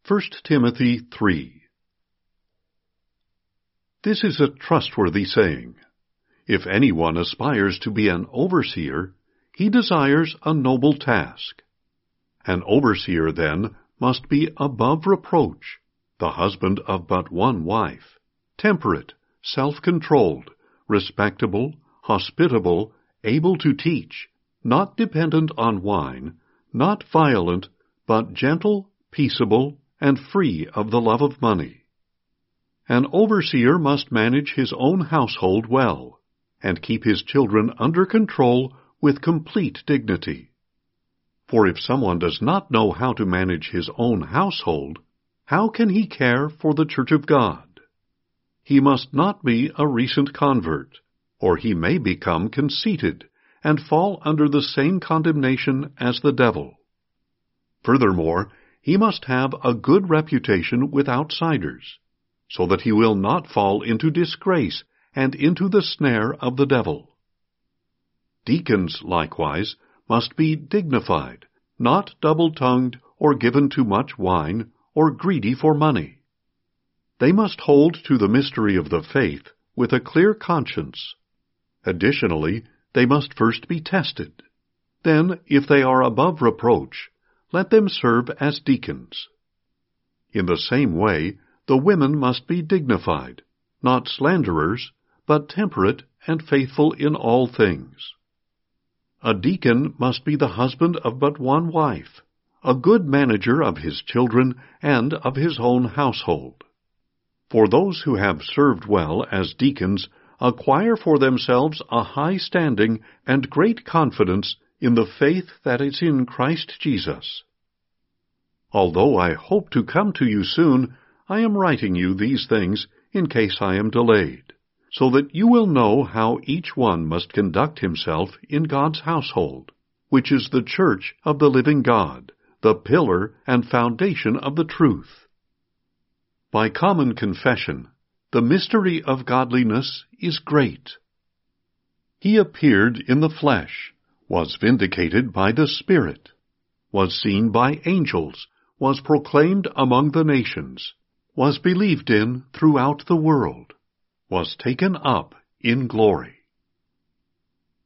1 Timothy 3. This is a trustworthy saying. If anyone aspires to be an overseer, he desires a noble task. An overseer, then, must be above reproach, the husband of but one wife, temperate, self-controlled, respectable, hospitable, able to teach, not dependent on wine, not violent, but gentle, peaceable, and free of the love of money. An overseer must manage his own household well, and keep his children under control with complete dignity. For if someone does not know how to manage his own household, how can he care for the Church of God? He must not be a recent convert, or he may become conceited and fall under the same condemnation as the devil. Furthermore, he must have a good reputation with outsiders, so that he will not fall into disgrace and into the snare of the devil. Deacons, likewise, must be dignified, not double-tongued or given to much wine or greedy for money. They must hold to the mystery of the faith with a clear conscience. Additionally, they must first be tested. Then, if they are above reproach, let them serve as deacons. In the same way, the women must be dignified, not slanderers, but temperate and faithful in all things. A deacon must be the husband of but one wife, a good manager of his children and of his own household. For those who have served well as deacons acquire for themselves a high standing and great confidence in the faith that is in Christ Jesus. Although I hope to come to you soon, I am writing you these things in case I am delayed, so that you will know how each one must conduct himself in God's household, which is the church of the living God, the pillar and foundation of the truth. By common confession, the mystery of godliness is great. He appeared in the flesh, was vindicated by the Spirit, was seen by angels, was proclaimed among the nations, was believed in throughout the world, was taken up in glory.